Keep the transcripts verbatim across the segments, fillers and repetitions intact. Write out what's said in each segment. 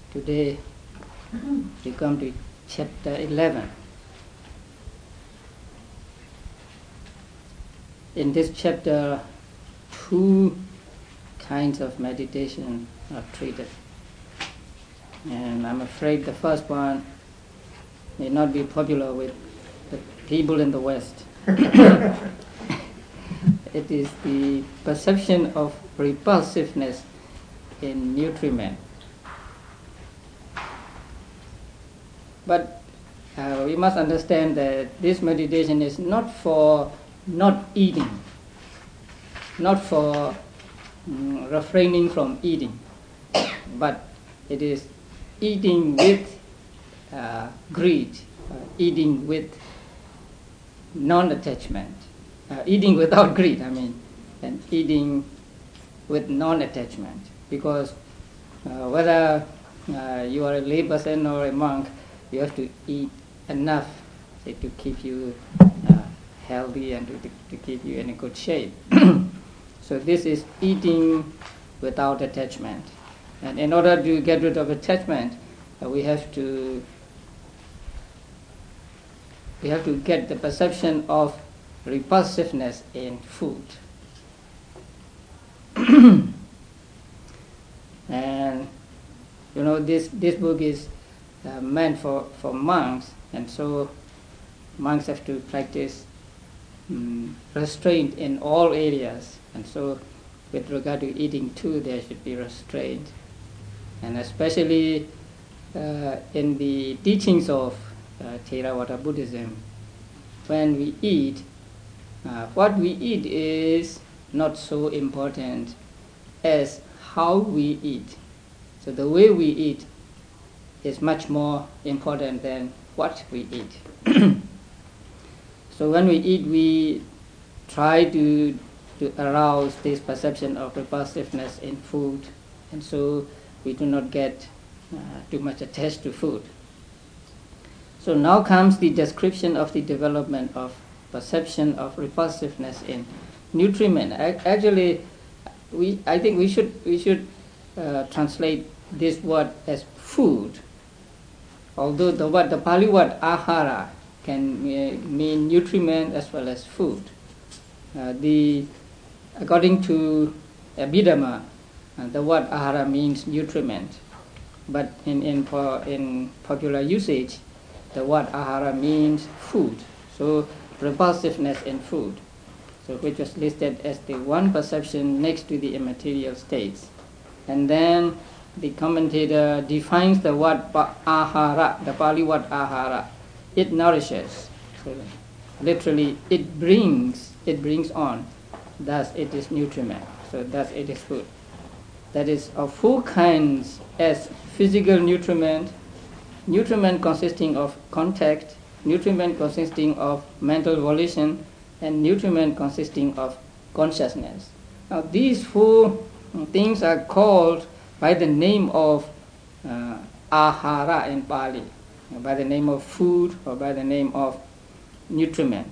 Today we come to chapter eleven. In this chapter, two kinds of meditation are treated. And I'm afraid the first one may not be popular with the people in the West. It is the perception of repulsiveness in nutriment. But uh, we must understand that this meditation is not for not eating, not for um, refraining from eating, but it is eating with uh, greed, uh, eating with non-attachment, uh, eating without greed, I mean, and eating with non-attachment. Because uh, whether uh, you are a lay person or a monk, you have to eat enough, say, to keep you uh, healthy and to, to, to keep you in a good shape. So this is eating without attachment. And in order to get rid of attachment, uh, we have to we have to get the perception of repulsiveness in food. And you know, this this book is uh, meant for, for monks, and so monks have to practice um, restraint in all areas, and so with regard to eating too, there should be restraint. And especially uh, in the teachings of uh, Theravada Buddhism, when we eat, uh, what we eat is not so important as how we eat. So the way we eat is much more important than what we eat. So when we eat, we try to, to arouse this perception of repulsiveness in food, and so we do not get uh, too much attached to food. So now comes the description of the development of perception of repulsiveness in nutriment. Actually, we I think we should we should uh, translate this word as food. Although the word the Pali word ahara can uh, mean nutriment as well as food. Uh, the according to Abhidhamma, uh, the word ahara means nutriment, but in in in popular usage, the word ahara means food. So repulsiveness in food, so which was listed as the one perception next to the immaterial states. And then the commentator defines the word ahara, the Pali word ahara. It nourishes. So literally, it brings, it brings on. Thus, it is nutriment. So thus, it is food. That is of four kinds: as physical nutriment, nutriment consisting of contact, nutriment consisting of mental volition, and nutriment consisting of consciousness. Now, these four things are called by the name of uh, ahara in Pali, by the name of food or by the name of nutriment.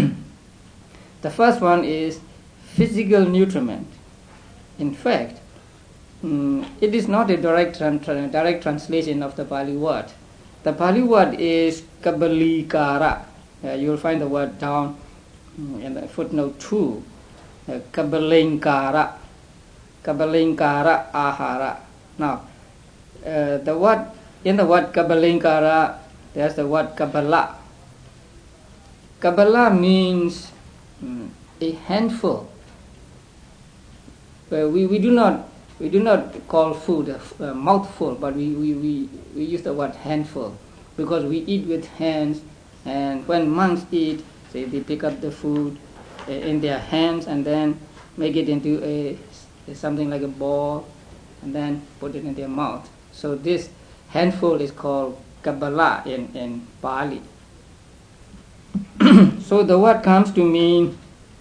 The first one is physical nutriment. In fact, um, it is not a direct, tra- direct translation of the Pali word. The Pali word is kabalikara. Uh, you will find the word down in the footnote two. Uh, kabalinkara. Kabalinkara ahara. Now, uh, the word in the word kabalinkara, there's the word kabala. Kabala means um, a handful. Uh, we we do not we do not call food a, a mouthful, but we, we, we, we use the word handful because we eat with hands, and when monks eat, say they pick up the food uh, in their hands and then make it into a something like a ball and then put it in their mouth. So this handful is called kabala in, in Pali. So the word comes to mean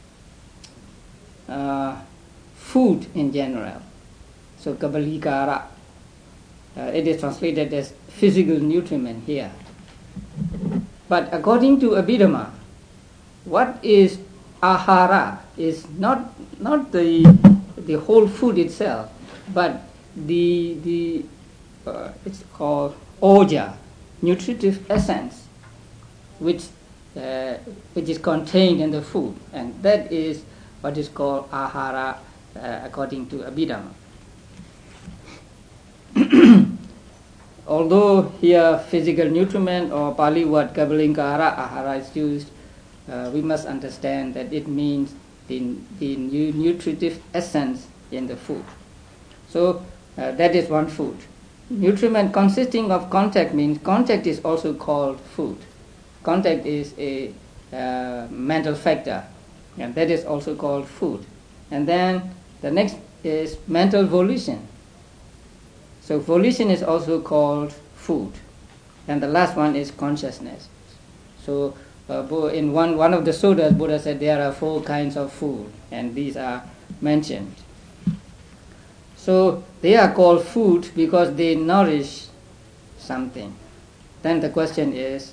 uh, food in general. So kabalikara, uh, it is translated as physical nutriment here. But according to Abhidhamma, what is ahara is not not the the whole food itself, but the the uh, it's called oja, nutritive essence, which uh, which is contained in the food, and that is what is called ahara uh, according to Abhidhamma. Although here physical nutriment or Pali word Kabbalinkara ahara is used, uh, we must understand that it means the, the nu- nutritive essence in the food. So uh, that is one food. Nutriment consisting of contact means contact is also called food. Contact is a uh, mental factor, and that is also called food. And then the next is mental volition. So volition is also called food. And the last one is consciousness. So uh, in one, one of the sutras, Buddha said there are four kinds of food, and these are mentioned. So they are called food because they nourish something. Then the question is,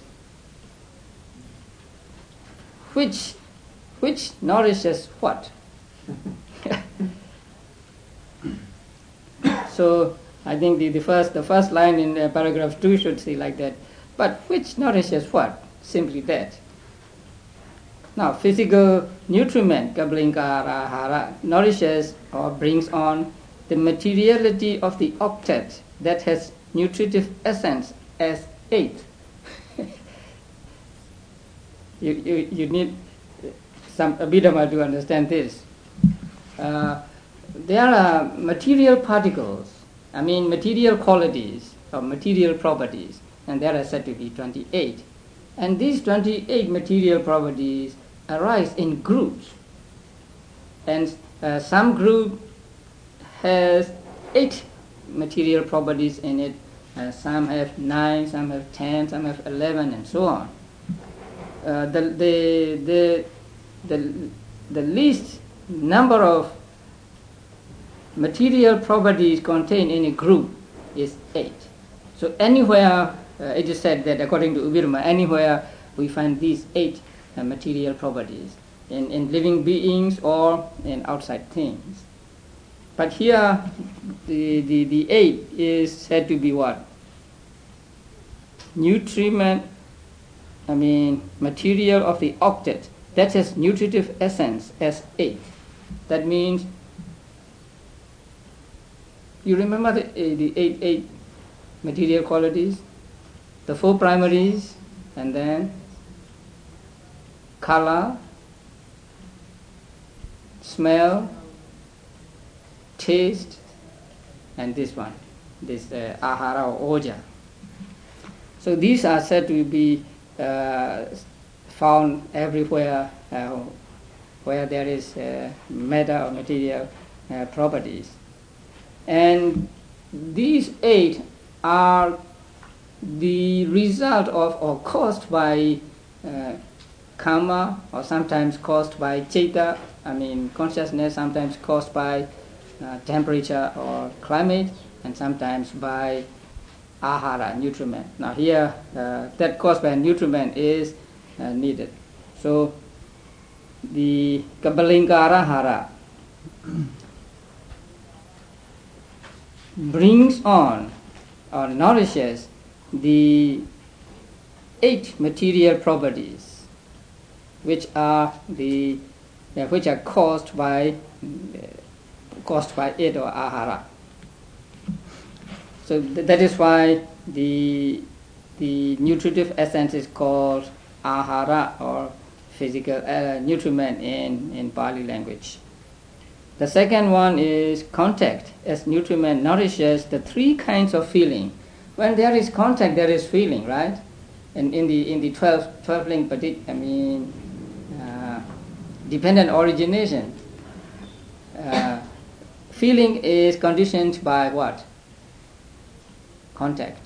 which which nourishes what? So I think the, the first the first line in uh, paragraph two should say like that. But which nourishes what? Simply that. Now physical nutriment, Kabbalinkara ahara, nourishes or brings on the materiality of the octet that has nutritive essence as eight. you, you you need some Abhidhamma to understand this. Uh, there are material particles, I mean material qualities or material properties, and there are said to be twenty-eight. And these twenty-eight material properties arise in groups. And uh, some group has eight material properties in it, uh, some have nine, some have ten, some have eleven, and so on. Uh, the, the, the, the, the least number of material properties contained in a group is eight. So anywhere, uh, it is said that according to Abhidhamma, anywhere we find these eight uh, material properties, in, in living beings or in outside things. But here, the, the, the eight is said to be what? Nutriment, I mean material of the octet, that has nutritive essence as eight. That means, you remember the, uh, the eight, eight material qualities? The four primaries, and then color, smell, taste, and this one, this uh, ahara or oja. So these are said to be uh, found everywhere uh, where there is uh, matter or material uh, properties. And these eight are the result of or caused by uh, karma, or sometimes caused by citta, I mean consciousness, sometimes caused by uh, temperature or climate, and sometimes by ahara, nutriment. Now here, uh, that caused by nutriment is uh, needed. So the Kabbalinkara ahara brings on or nourishes the eight material properties, which are the uh, which are caused by uh, caused by it or ahara. So th- that is why the the nutritive essence is called ahara or physical uh, nutriment in, in Pali language. The second one is contact, as nutriment nourishes the three kinds of feeling. When there is contact, there is feeling, right? And in the in the twelve twelve link patit, I mean uh, dependent origination. Uh, feeling is conditioned by what? Contact.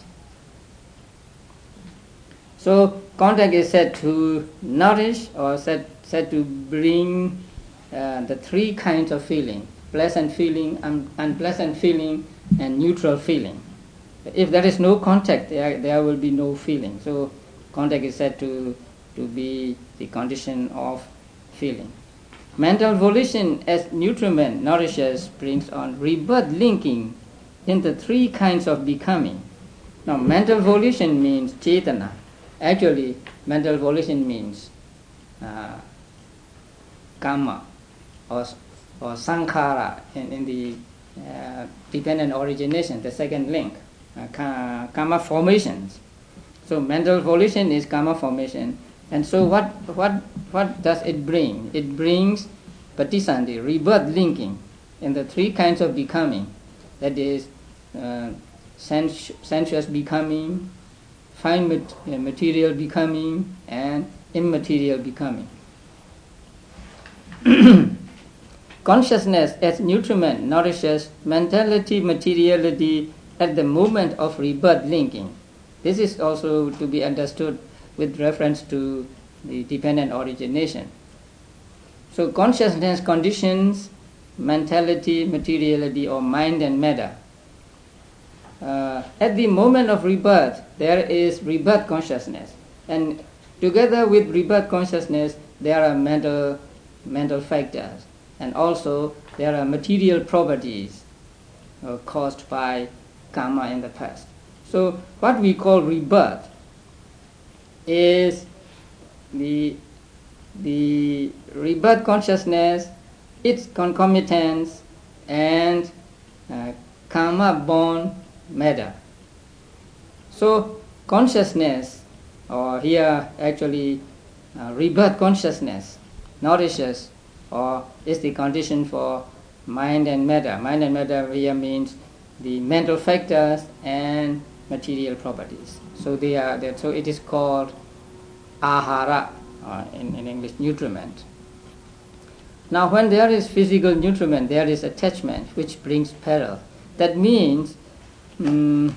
So contact is said to nourish or said said to bring uh, the three kinds of feeling: pleasant feeling, un- unpleasant feeling, and neutral feeling. If there is no contact, there, there will be no feeling. So contact is said to, to be the condition of feeling. Mental volition as nutriment nourishes, brings on rebirth linking into three kinds of becoming. Now, mental volition means cetana. Actually, mental volition means uh, karma or, or sankhara in, in the uh, dependent origination, the second link, uh, karma formations. So, mental volition is karma formation. And so, what, what, what does it bring? It brings patisandhi, rebirth linking, in the three kinds of becoming. That is, uh, sens- sensuous becoming, fine mat- uh, material becoming, and immaterial becoming. Consciousness as nutriment nourishes mentality, materiality at the moment of rebirth linking. This is also to be understood with reference to the dependent origination. So consciousness conditions mentality, materiality, or mind and matter. Uh, at the moment of rebirth, there is rebirth consciousness, and together with rebirth consciousness, there are mental mental factors, and also there are material properties uh, caused by karma in the past. So, what we call rebirth is the the rebirth consciousness, its concomitants, and uh, karma-born matter. So consciousness, or here actually uh, rebirth consciousness, nourishes or is the condition for mind and matter. Mind and matter here means the mental factors and material properties. So they are that. So it is called ahara, uh, in, in English, nutriment. Now, when there is physical nutriment, there is attachment, which brings peril. That means um,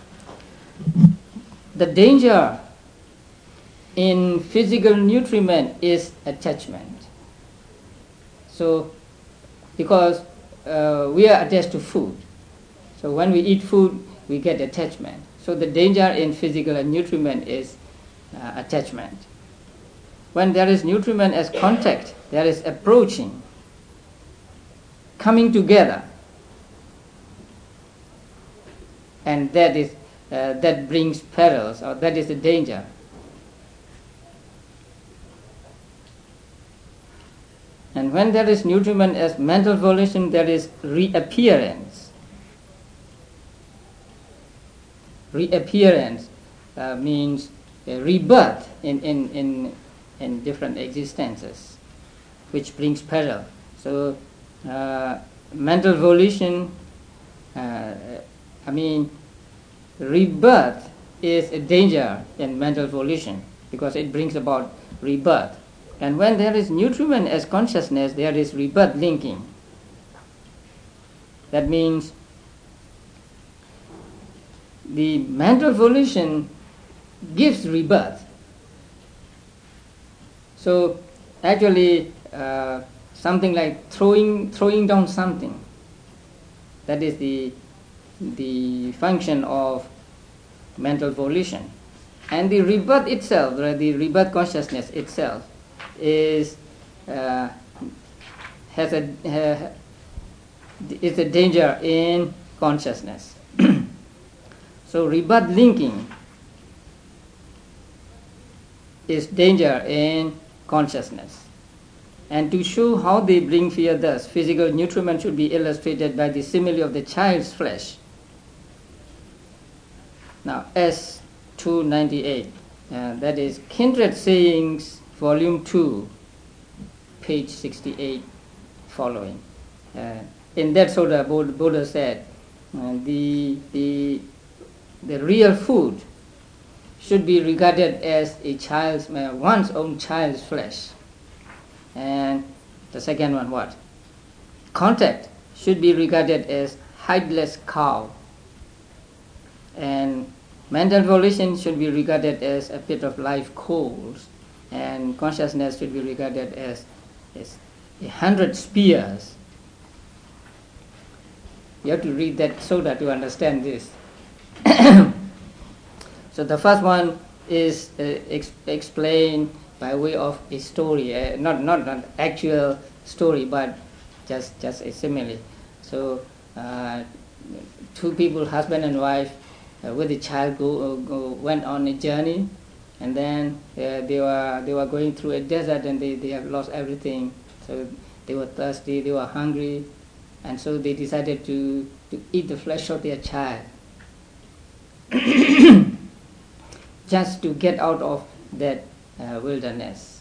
the danger in physical nutriment is attachment. So, because uh, we are attached to food, so when we eat food, we get attachment. So the danger in physical nutriment is uh, attachment. When there is nutriment as contact, there is approaching, coming together, and that is uh, that brings perils, or that is the danger. And when there is nutriment as mental volition, there is reappearance. Reappearance uh, means uh, rebirth in, in, in, in different existences, which brings peril. So, uh, mental volition, uh, I mean, rebirth is a danger in mental volition because it brings about rebirth. And when there is nutriment as consciousness, there is rebirth linking. That means the mental volition gives rebirth. So actually, uh, something like throwing throwing down something. That is the the function of mental volition. And the rebirth itself, the rebirth consciousness itself, is uh, has a uh, is a danger in consciousness. So rebirth linking is danger in consciousness. And to show how they bring fear thus, physical nutriment should be illustrated by the simile of the child's flesh. Now, S two ninety-eight, uh, that is Kindred Sayings, Volume two, page sixty-eight, following. Uh, in that sutta, Buddha said, uh, the, the, the real food should be regarded as a child's, uh, one's own child's flesh. And the second one, what? Contact should be regarded as hideless cow. And mental volition should be regarded as a pit of live coals. And consciousness should be regarded as, as a hundred spears. You have to read that sutta to understand this. So the first one is uh, ex- explained by way of a story, uh, not, not an actual story, but just, just a simile. So uh, two people, husband and wife, uh, with a child, go, uh, go went on a journey, and then uh, they were they were going through a desert, and they, they have lost everything. So they were thirsty, they were hungry, and so they decided to, to eat the flesh of their child, just to get out of that uh, wilderness.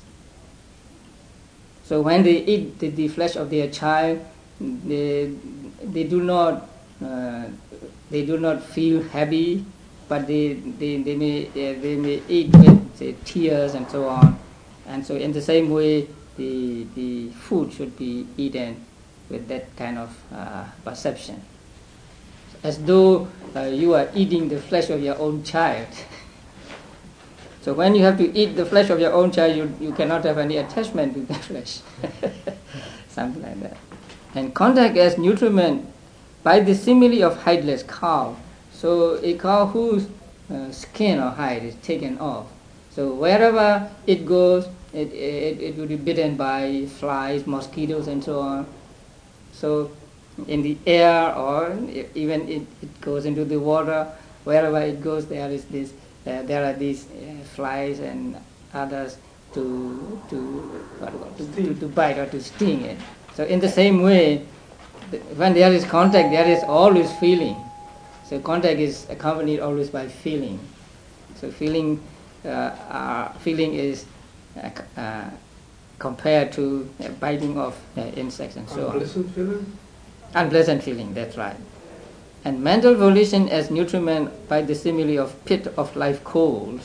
So when they eat the, the flesh of their child, they they do not uh, they do not feel happy, but they they, they may uh, they may eat with say, tears and so on. And so in the same way, the the food should be eaten with that kind of uh, perception, as though uh, you are eating the flesh of your own child. So when you have to eat the flesh of your own child, you, you cannot have any attachment to the flesh. Something like that. And contact as nutriment by the simile of hideless cow. So a cow whose uh, skin or hide is taken off. So wherever it goes, it, it, it will be bitten by flies, mosquitoes, and so on. So in the air, or even it, it goes into the water, wherever it goes, there is this Uh, there are these uh, flies and others to to, what, to, to to bite or to sting it. So in the same way, the, when there is contact, there is always feeling. So contact is accompanied always by feeling. So feeling, uh, uh, feeling is uh, uh, compared to uh, biting of uh, insects and so on. Unpleasant feeling? Unpleasant feeling, that's right. And mental volition as nutriment by the simile of pit of life coals.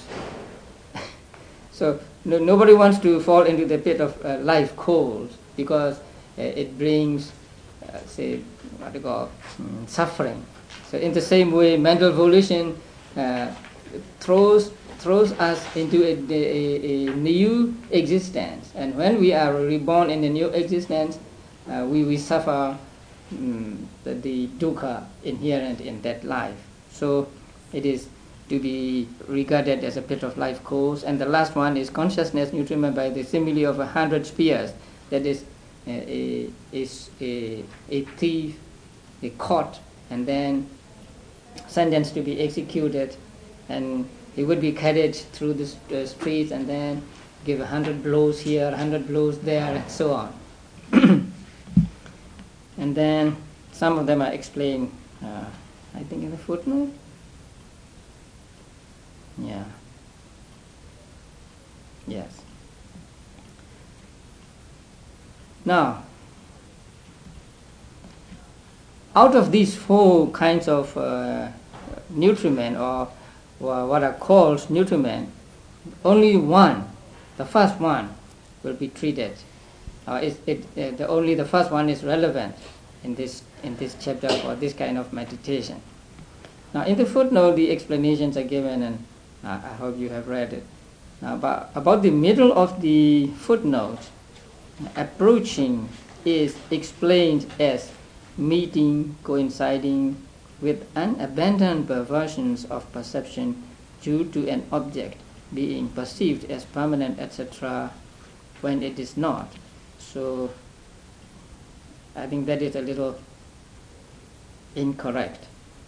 So no, nobody wants to fall into the pit of uh, life coals, because uh, it brings, uh, say, what do you call, um, suffering. So in the same way, mental volition uh, throws throws us into a, a, a new existence. And when we are reborn in a new existence, uh, we, we suffer Mm, the, the dukkha inherent in that life. So it is to be regarded as a pit of life coals. And the last one is consciousness nutriment by the simile of a hundred spears. That is a, a, a, a thief, a caught, and then sentenced to be executed, and he would be carried through the uh, streets and then give a hundred blows here, a hundred blows there, and so on. And then some of them are explained, uh, I think, in the footnote. Yeah. Yes. Now, out of these four kinds of uh, nutriment, or, or what are called nutriment, only one, the first one, will be treated. Uh, it, it, uh, the, only the first one is relevant in this in this chapter for this kind of meditation. Now, in the footnote, the explanations are given, and uh, I hope you have read it. Now, about, about the middle of the footnote, approaching is explained as meeting, coinciding with unabandoned perversions of perception due to an object being perceived as permanent, et cetera, when it is not. So I think that is a little incorrect.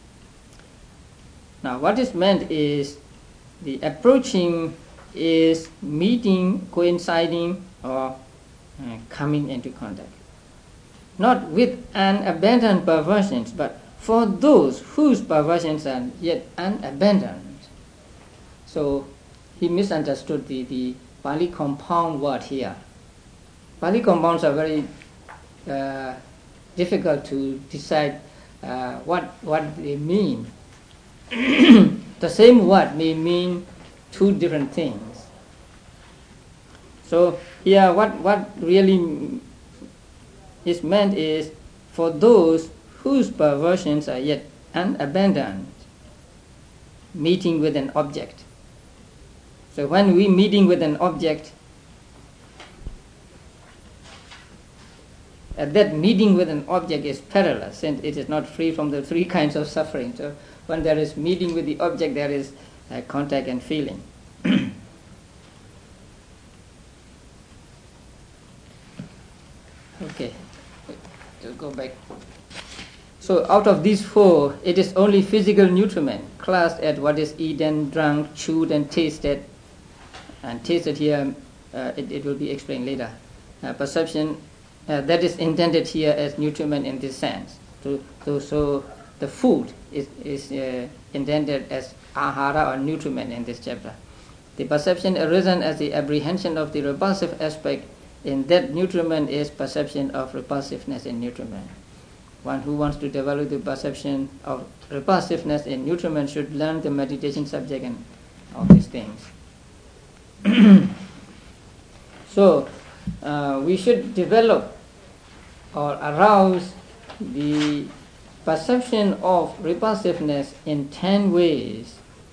Now, what is meant is the approaching is meeting, coinciding, or uh, coming into contact. Not with unabandoned perversions, but for those whose perversions are yet unabandoned. So he misunderstood the, the Pali compound word here. Pali compounds are very uh, difficult to decide uh, what what they mean. The same word may mean two different things. So here, what what really is meant is for those whose perversions are yet unabandoned, meeting with an object. So when we meeting with an object, Uh, that meeting with an object is perilous, and it is not free from the three kinds of suffering. So when there is meeting with the object, there is uh, contact and feeling. Okay, just go back. So out of these four, it is only physical nutriment classed at what is eaten, drunk, chewed, and tasted. And tasted here, uh, it, it will be explained later. Uh, perception, uh, that is intended here as nutriment in this sense. So, so, so the food is, is uh, intended as ahara or nutriment in this chapter. The perception arisen as the apprehension of the repulsive aspect in that nutriment is perception of repulsiveness in nutriment. One who wants to develop the perception of repulsiveness in nutriment should learn the meditation subject and all these things. So, uh, we should develop or arouse the perception of repulsiveness in ten ways.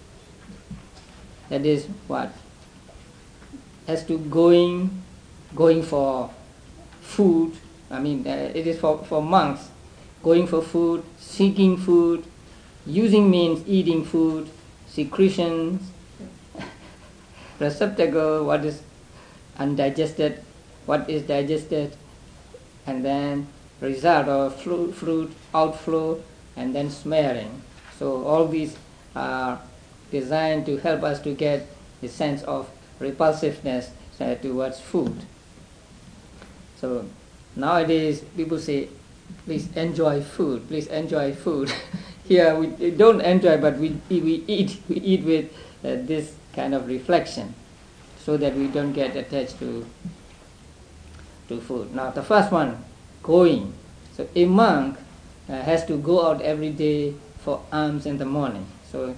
That is what? As to going, going for food. I mean, uh, it is for, for monks. Going for food, seeking food, using means eating food, secretions, receptacle, what is undigested, what is digested, and then result of fruit, fruit outflow, and then smearing. So all these are designed to help us to get a sense of repulsiveness uh, towards food. So nowadays people say, please enjoy food, please enjoy food. Here we don't enjoy, but we, we eat, we eat with uh, this kind of reflection, so that we don't get attached to to food. Now the first one, going. So a monk uh, has to go out every day for alms in the morning. So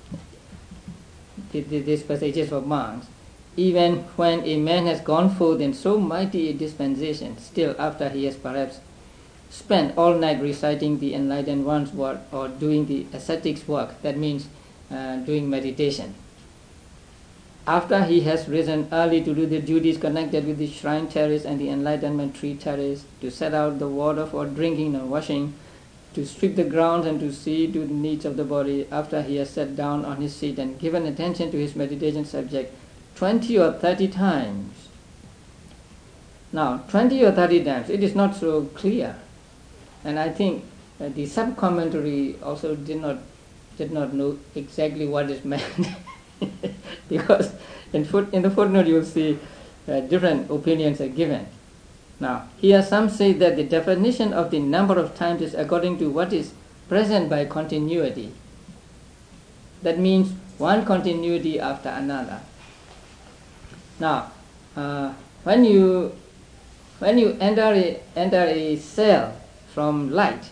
this passage is for monks. Even when a man has gone forth in so mighty a dispensation, still after he has perhaps spent all night reciting the enlightened one's word or doing the ascetics work, that means uh, doing meditation. After he has risen early to do the duties connected with the shrine terrace and the enlightenment tree terrace, to set out the water for drinking and washing, to sweep the grounds and to see to the needs of the body, after he has sat down on his seat and given attention to his meditation subject twenty or thirty times. Now, twenty or thirty times, it is not so clear. And I think uh, the sub-commentary also did not did not know exactly what is meant. Because in, foot, in the footnote you will see uh, different opinions are given. Now, here some say that the definition of the number of times is according to what is present by continuity. That means one continuity after another. Now, uh, when you when you enter a, enter a cell from light,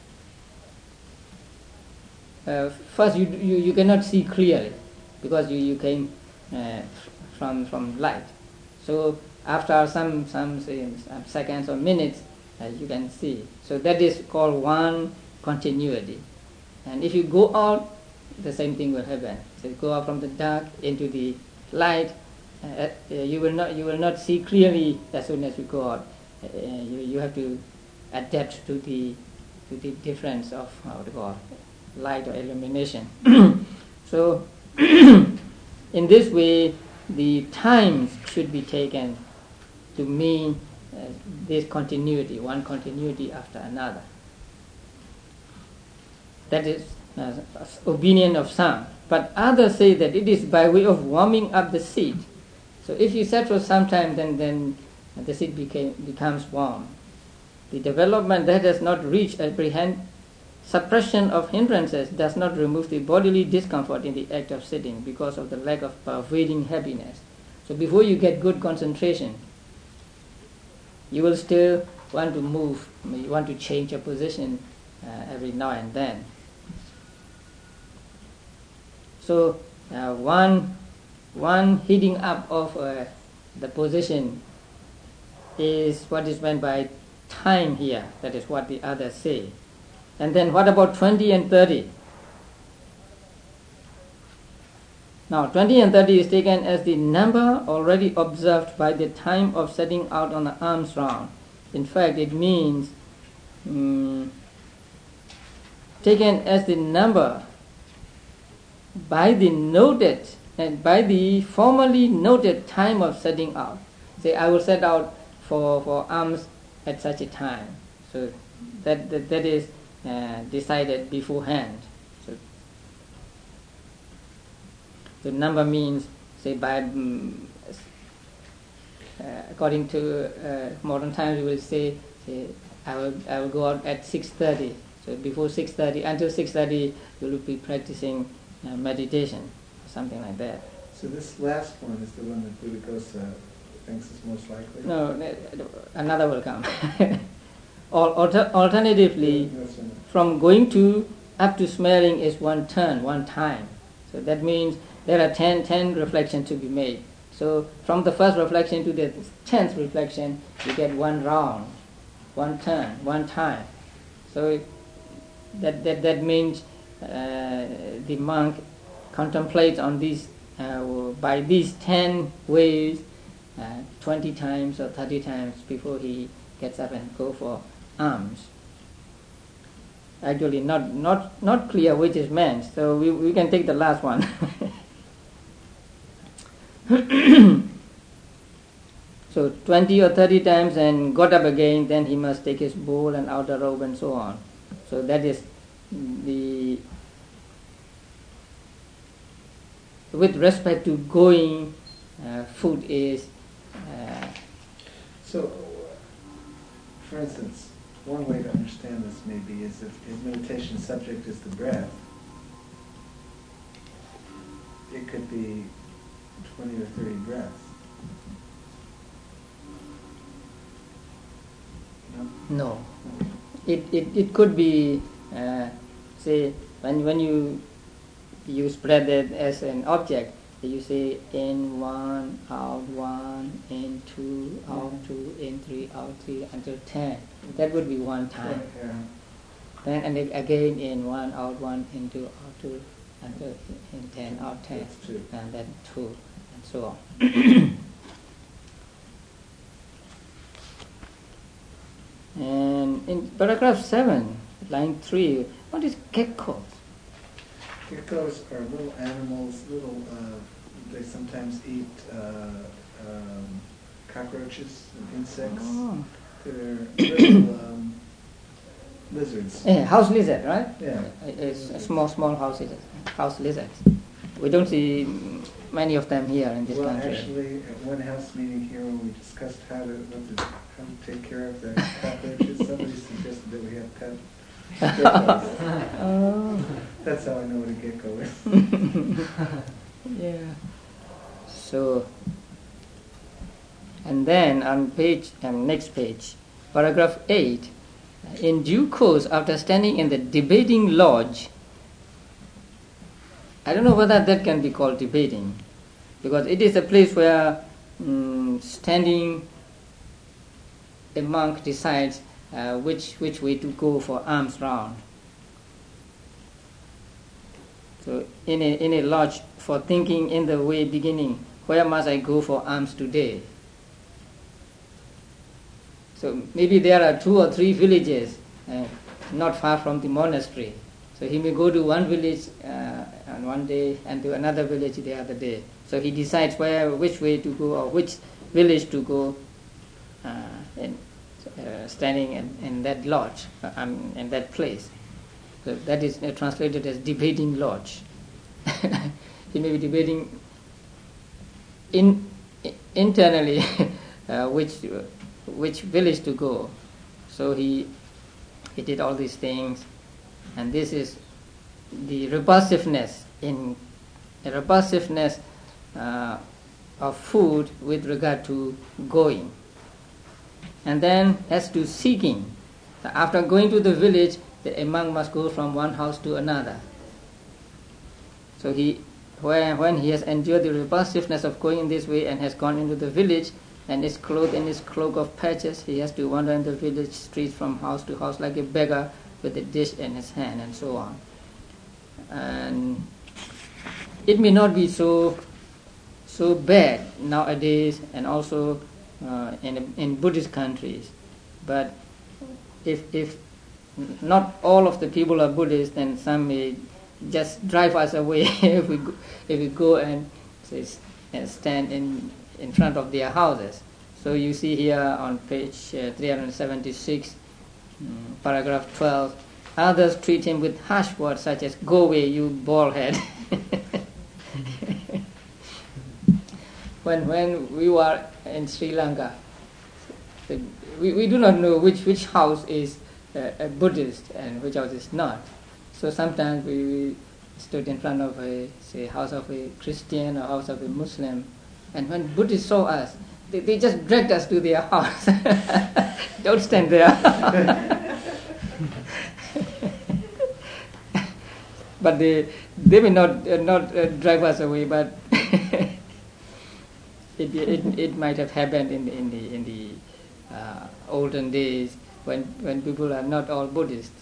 uh, first you, you you cannot see clearly, because you, you came uh, from from light. So after some some, say, some seconds or minutes, uh, you can see. So that is called one continuity. And if you go out, the same thing will happen. So you go out from the dark into the light. Uh, uh, you will not you will not see clearly as soon as you go out. Uh, you you have to adapt to the to the difference of how to call it, light or illumination. So in this way, the times should be taken to mean uh, this continuity, one continuity after another. That is uh, opinion of some. But others say that it is by way of warming up the seat. So if you set for some time, then, then the seat became, becomes warm. The development that has not reached apprehend suppression of hindrances does not remove the bodily discomfort in the act of sitting because of the lack of pervading happiness. So before you get good concentration, you will still want to move, you want to change your position uh, every now and then. So uh, one, one heating up of uh, the position is what is meant by time here. That is what the others say. And then what about twenty and thirty? Now twenty and thirty is taken as the number already observed by the time of setting out on the alms round. In fact, it means um, taken as the number by the noted and by the formally noted time of setting out. Say, I will set out for, for alms at such a time. So that, that, that is uh, decided beforehand. So the number means, say, by um, uh, according to uh, modern times, we will say, say I will I will go out at six thirty. So before six thirty, until six thirty, you will be practicing uh, meditation, something like that. So this last one is the one that Buddhaghosa thinks is most likely? No, another will come. Alter- alternatively, from going to up to smelling is one turn, one time. So that means there are ten, ten reflections to be made. So from the first reflection to the tenth reflection, you get one round, one turn, one time. So that that, that means uh, the monk contemplates on these uh, by these ten ways uh, twenty times or thirty times before he gets up and go for alms. Actually, not not not clear which is meant. So we we can take the last one. So twenty or thirty times and got up again, then he must take his bowl and outer robe and so on. So that is the, with respect to going, uh, food is. Uh, so, for instance, one way to understand this maybe is if his meditation subject is the breath, it could be twenty or thirty breaths. No? No. It, it, it could be, uh, say, when when you use breath as an object, you say in one, out one, in two, out two, in three, out three, until ten. That would be one time. Yeah, yeah. Then and again in one, out one, in two, out two, until in ten, out ten. That's two. And then two, and so on. And in paragraph seven, line three, what is geckos? Geckos are little animals, little, uh, they sometimes eat uh, um, cockroaches and insects. Oh. They're little um, lizards. Yeah, house lizard, right? Yeah. It's a small, small house lizard, house lizards. We don't see many of them here in this well, country. Actually, at one house meeting here, when we discussed how to, what to how to take care of the cockroaches, somebody suggested that we have pet geckos. Oh. That's how I know what a gecko is. Yeah. So, and then on page, um, next page, paragraph eight, in due course, after standing in the debating lodge, I don't know whether that can be called debating, because it is a place where um, standing a monk decides uh, which which way to go for alms round. So in a in a lodge, for thinking in the way beginning, where must I go for alms today? So maybe there are two or three villages uh, not far from the monastery. So he may go to one village uh, on one day and to another village the other day. So he decides where, which way to go or which village to go, uh, in, uh, standing in, in that lodge, uh, um, in that place. So that is uh, translated as debating lodge. He may be debating in, internally uh, which which village to go. So he he did all these things. And this is the repulsiveness in a repulsiveness uh, of food with regard to going. And then as to seeking, after going to the village, the monk must go from one house to another. So he, when, when he has endured the repulsiveness of going in this way and has gone into the village and is clothed in his cloak of patches, he has to wander in the village streets from house to house like a beggar, with a dish in his hand and so on. And it may not be so so bad nowadays and also uh, in in Buddhist countries, but if if not all of the people are Buddhists, then some may just drive us away if we go, if we go and say, stand in in front of their houses. So you see here on page uh, three hundred seventy-six, um, paragraph twelve, Others treat him with harsh words such as, "Go away, you bald head." when when we were in Sri Lanka, we, we do not know which, which house is uh, a Buddhist and which house is not. So sometimes we, we stood in front of a, say, house of a Christian or house of a Muslim, and when Buddhists saw us, they, they just dragged us to their house. Don't stand there. But they they may not uh, not uh, drive us away, but it, it it might have happened in the, in the in the uh, olden days when when people are not all Buddhists.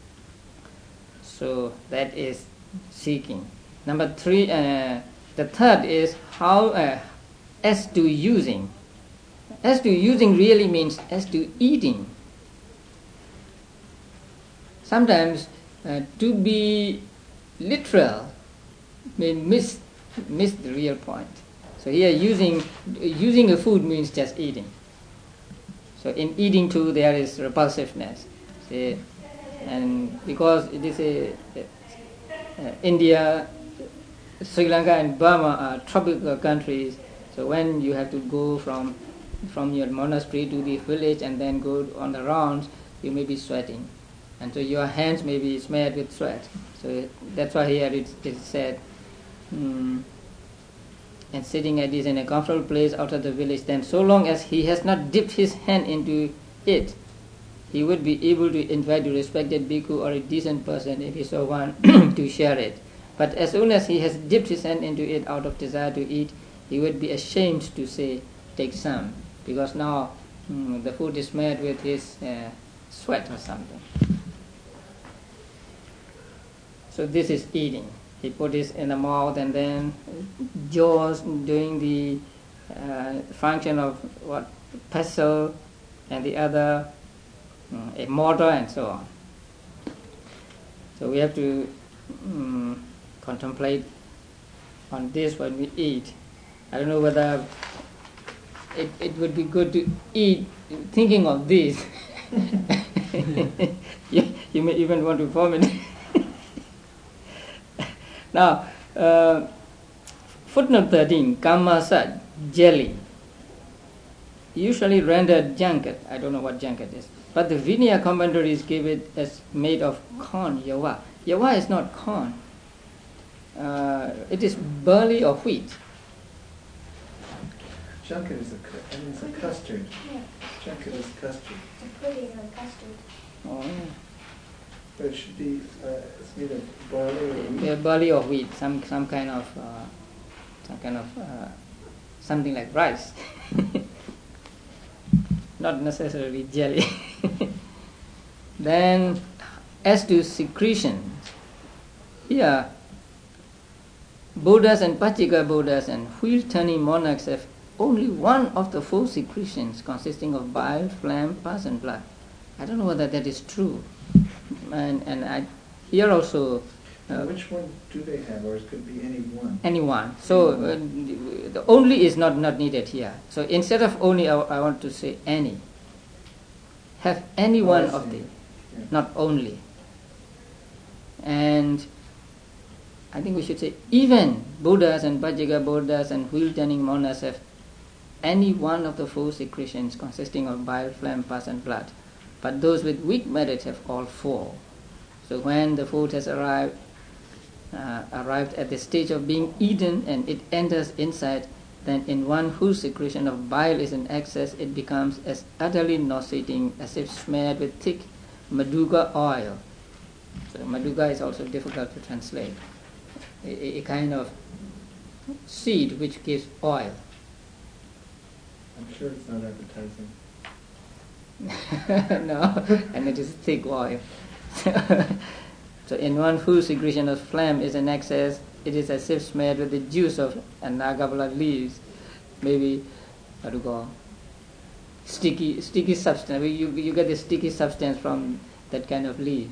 So that is seeking. Number three, uh, the third is how uh, as to using. As to using really means as to eating. Sometimes uh, to be literal may miss miss the real point. So here using using a food means just eating. So in eating too there is repulsiveness. See, and because it is a, uh, India, Sri Lanka and Burma are tropical countries, so when you have to go from from your monastery to the village and then go on the rounds, you may be sweating, and so your hands may be smeared with sweat. So that's why here it is said, mm, and sitting at this in a comfortable place out of the village, then so long as he has not dipped his hand into it, he would be able to invite a respected bhikkhu or a decent person, if he so want, to share it. But as soon as he has dipped his hand into it out of desire to eat, he would be ashamed to say, "Take some," because now mm, the food is made with his uh, sweat or something. So this is eating. He put it in the mouth and then jaws doing the uh, function of what pestle and the other um, a mortar and so on. So we have to um, contemplate on this when we eat. I don't know whether it, it would be good to eat thinking of this. you, you may even want to vomit. Now, uh, footnote thirteen, Kamasat, jelly, usually rendered junket. I don't know what junket is, but the Vinaya commentaries give it as made of corn, yawa. Yawa is not corn. Uh, it is barley or wheat. Junket is a, cu- I mean, it's a custard. Yeah. Junket is custard. A pudding or custard. Oh, But it should be, uh, it's made of barley or wheat. yeah, barley or wheat, some some kind of uh, some kind of uh, something like rice. Not necessarily jelly. Then, as to secretions, here, Buddhas and Pachika Buddhas and wheel-turning monarchs have only one of the four secretions consisting of bile, phlegm, pus and blood. I don't know whether that is true. And, and I, here also... Now, Uh, which one do they have, or it could be any one? Anyone. So uh, the only is not, not needed here. So instead of only, I, I want to say any. Have any Oh, one I of see. the, Yeah. not only. And I think we should say even Buddhas and Pachika Buddhas and wheel-turning monarchs have any one of the four secretions consisting of bile, phlegm, pus and blood. But those with weak merits have all four. So when the food has arrived, Uh, arrived at the stage of being eaten and it enters inside, then in one whose secretion of bile is in excess, it becomes as utterly nauseating as if smeared with thick maduga oil. So maduga is also difficult to translate. A, a kind of seed which gives oil. I'm sure it's not advertising. No, and it is thick oil. So in one whose secretion of phlegm is in excess, it is as if smeared with the juice of nagavala leaves, maybe what do you call sticky sticky substance. You you get the sticky substance from that kind of leaf.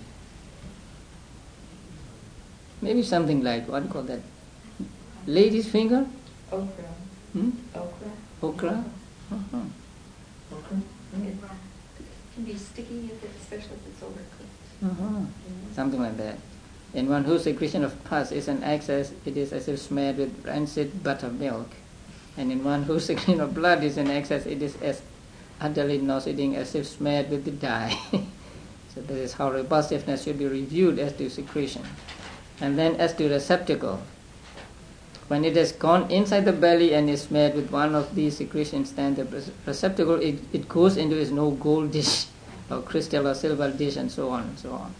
Maybe something like what do you call that? Lady's finger? Okra. Hmm? Okra. Okra? Uh-huh. Okay. It can be sticky, if it's, especially if it's overcooked. Uh-huh. Something like that. In one whose secretion of pus is in excess, it is as if smeared with rancid buttermilk. And in one whose secretion of blood is in excess, it is as utterly nauseating as if smeared with the dye. So this is how repulsiveness should be reviewed as to secretion. And then as to receptacle, when it has gone inside the belly and is smeared with one of these secretions, then the receptacle, it, it goes into its no gold dish or crystal or silver dish, and so on and so on.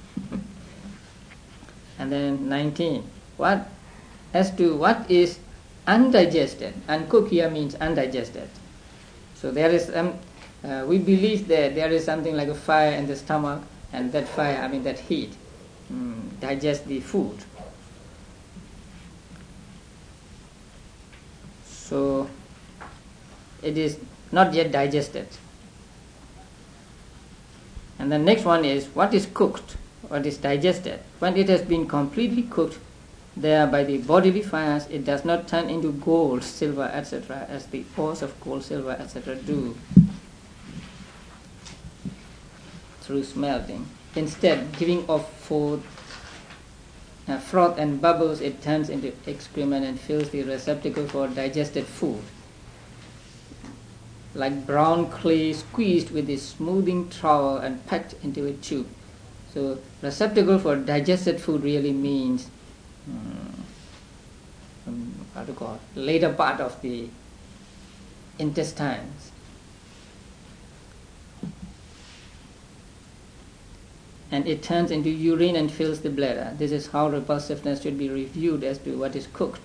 And then nineteen, what as to what is undigested, uncooked here means undigested. So there is um, uh, we believe that there is something like a fire in the stomach, and that fire, I mean that heat, um, digests the food. So it is not yet digested. And the next one is what is cooked, what is digested. When it has been completely cooked there by the bodily fires, it does not turn into gold, silver, et cetera, as the ores of gold, silver, et cetera do through smelting. Instead, giving off forth uh, froth and bubbles, it turns into excrement and fills the receptacle for digested food, like brown clay squeezed with a smoothing trowel and packed into a tube. So receptacle for digested food really means um, um, how to call it, later part of the intestines. And it turns into urine and fills the bladder. This is how repulsiveness should be reviewed as to what is cooked.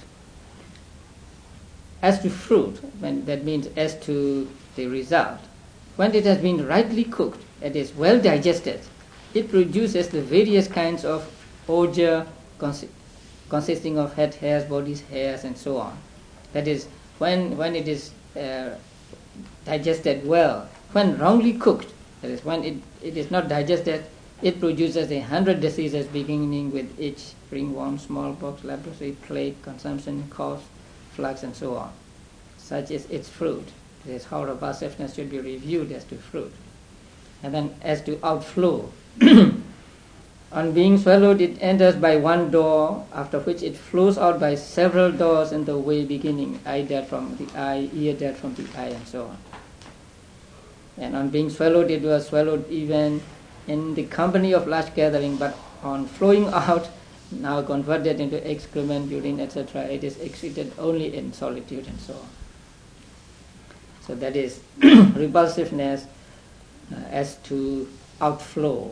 As to fruit, when that means as to the result, when it has been rightly cooked, it is well digested, it produces the various kinds of odor consi- consisting of head hairs, body hairs, and so on. That is, when when it is uh, digested well. When wrongly cooked, that is, when it, it is not digested, it produces a hundred diseases, beginning with itch, ringworm, smallpox, leprosy, plague, consumption, cough, flux, and so on. Such is its fruit. This is how repulsiveness should be reviewed as to fruit. And then as to outflow, on being swallowed, it enters by one door, after which it flows out by several doors in the way beginning eye dirt from the eye, ear dirt from the eye, and so on. And on being swallowed, it was swallowed even in the company of large gathering, but on flowing out, now converted into excrement, urine, et cetera, it is excreted only in solitude, and so on. So that is repulsiveness uh, as to outflow.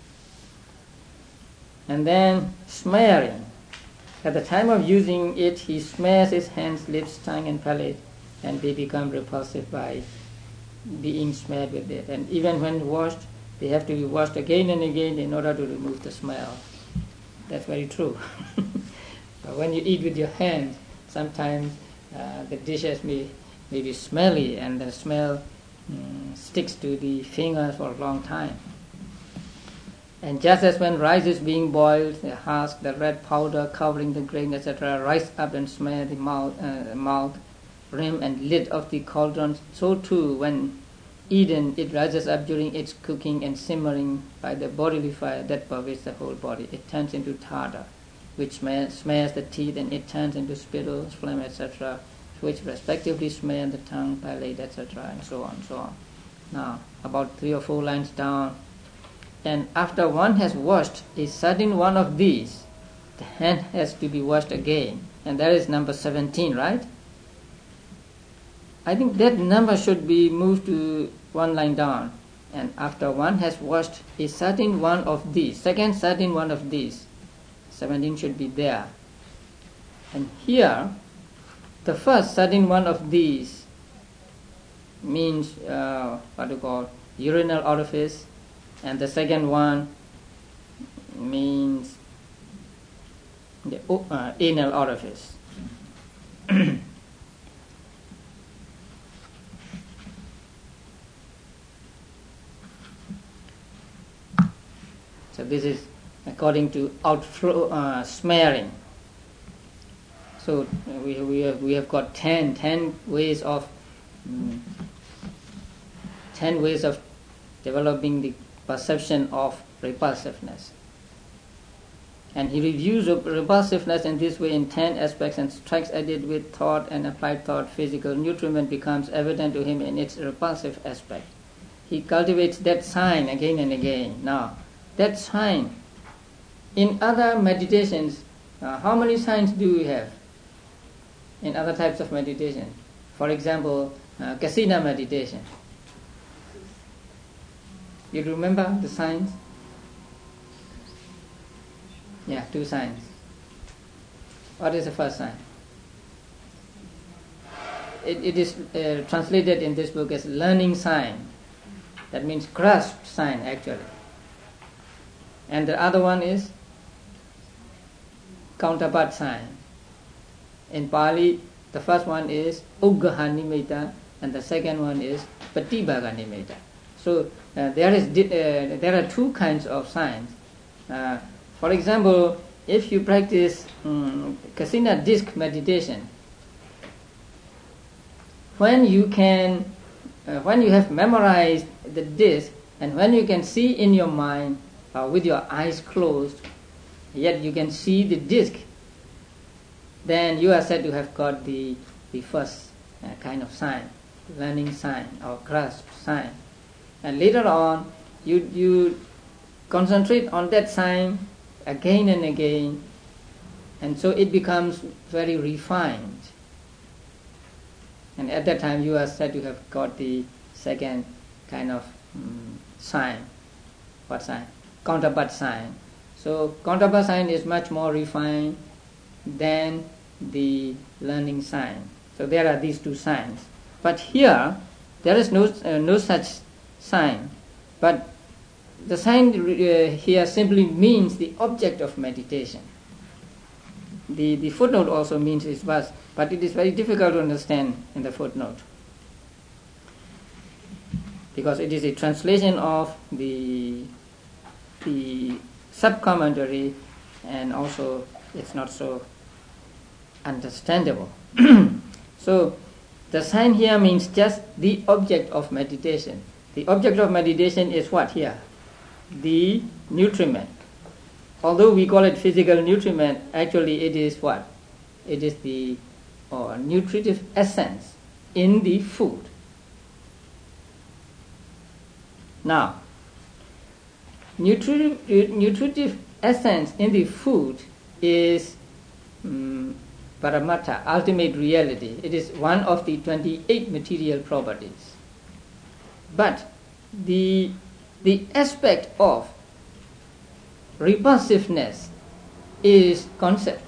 And then smearing. At the time of using it, he smears his hands, lips, tongue, and palate, and they become repulsive by being smeared with it. And even when washed, they have to be washed again and again in order to remove the smell. That's very true. But when you eat with your hands, sometimes uh, the dishes may, may be smelly, and the smell um, sticks to the fingers for a long time. And just as when rice is being boiled, the husk, the red powder covering the grain, et cetera, rise up and smear the mouth, uh, mouth, rim, and lid of the cauldron, so too when eaten, it rises up during its cooking and simmering by the bodily fire that pervades the whole body. It turns into tartar, which smears, smears the teeth, and it turns into spittles, phlegm, et cetera, which respectively smear the tongue, palate, et cetera, and so on, so on. Now, about three or four lines down, and after one has washed a certain one of these, the hand has to be washed again, and that is number seventeen, right? I think that number should be moved to one line down. And after one has washed a certain one of these, second certain one of these, seventeen should be there. And here, the first certain one of these means uh, what do you call urinal orifice, and the second one means the uh, anal orifice. So this is according to outflow uh, smearing. So uh, we we have we have got ten, ten ways of um, ten ways of developing the perception of repulsiveness. And he reviews repulsiveness in this way in ten aspects and strikes at it with thought and applied thought. Physical nutriment becomes evident to him in its repulsive aspect. He cultivates that sign again and again. Now, that sign, in other meditations, uh, how many signs do we have in other types of meditation? For example, uh, Kasina meditation. You remember the signs? Yeah, two signs. What is the first sign? It, it is uh, translated in this book as learning sign. That means grasp sign actually. And the other one is counterpart sign. In Pali, the first one is Uggahanimmita and the second one is Patibhaganimita. So uh, there is uh, there are two kinds of signs. Uh, for example, if you practice um, Kasina disc meditation, when you can, uh, when you have memorized the disc and when you can see in your mind uh, with your eyes closed, yet you can see the disc, then you are said to have got the the first uh, kind of sign, learning sign or grasp sign. And later on, you you concentrate on that sign again and again, and so it becomes very refined. And at that time, you are said to have got the second kind of um, sign. What sign? Counterpart sign. So counterpart sign is much more refined than the learning sign. So there are these two signs. But here, there is no uh, no such sign. But the sign uh, here simply means the object of meditation. The the footnote also means its verse, but it is very difficult to understand in the footnote, because it is a translation of the the sub-commentary, and also it's not so understandable. So the sign here means just the object of meditation. The object of meditation is what here? The nutriment. Although we call it physical nutriment, actually it is what? It is the or nutritive essence in the food. Now, nutritive, nutritive essence in the food is um, Paramattha, ultimate reality. It is one of the twenty-eight material properties. But the the aspect of repulsiveness is concept.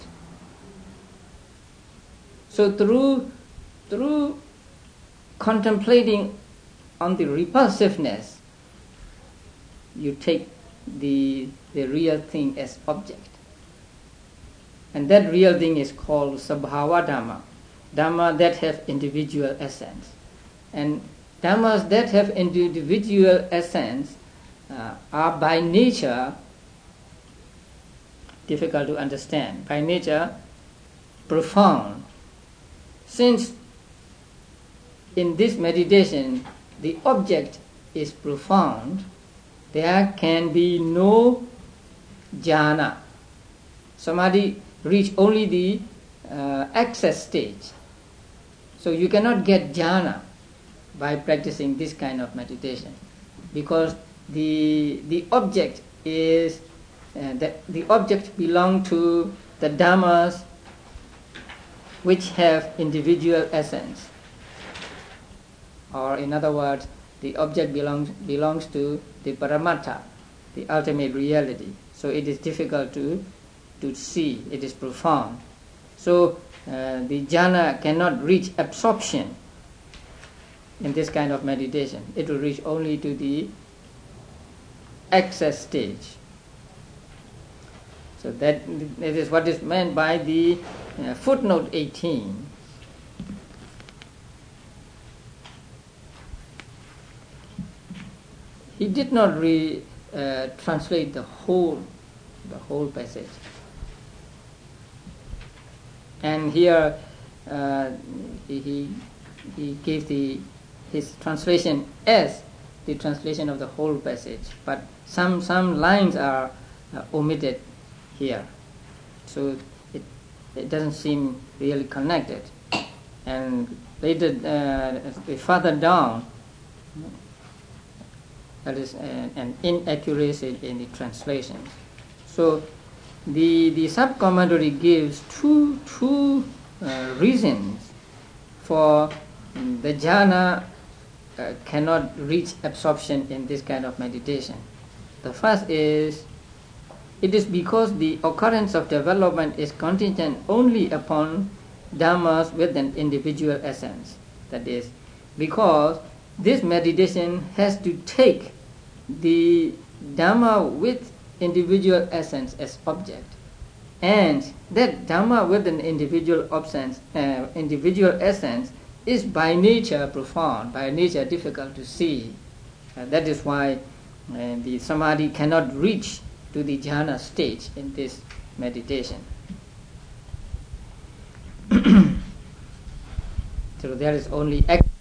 So through through contemplating on the repulsiveness, you take the the real thing as object. And that real thing is called Sabhava Dhamma, Dhamma that have individual essence. And Dhammas that have individual essence uh, are by nature difficult to understand, by nature profound. Since in this meditation the object is profound, there can be no jhana. Samadhi reach only the uh, access stage. So you cannot get jhana by practicing this kind of meditation, because the the object is uh, the, the object belong to the dhammas which have individual essence, or in other words, the object belongs belongs to the paramattha, the ultimate reality. So it is difficult to to see, it is profound. So uh, the jhana cannot reach absorption in this kind of meditation. It will reach only to the access stage. So that, that is what is meant by the uh, footnote eighteen. He did not re, uh, translate the whole the whole passage. And here uh, he he gave the his translation as the translation of the whole passage, but some some lines are uh, omitted here, so it it doesn't seem really connected. And later, uh, further down, that is an, an inaccuracy in the translation. So the the sub-commentary gives two two uh, reasons for um, the jhana uh, cannot reach absorption in this kind of meditation. The first is, it is because the occurrence of development is contingent only upon dhammas with an individual essence. That is, because this meditation has to take the dhamma with individual essence as object, and that dhamma with an individual essence, uh, individual essence is by nature profound, by nature difficult to see. Uh, that is why uh, the samadhi cannot reach to the jhana stage in this meditation. So there is only act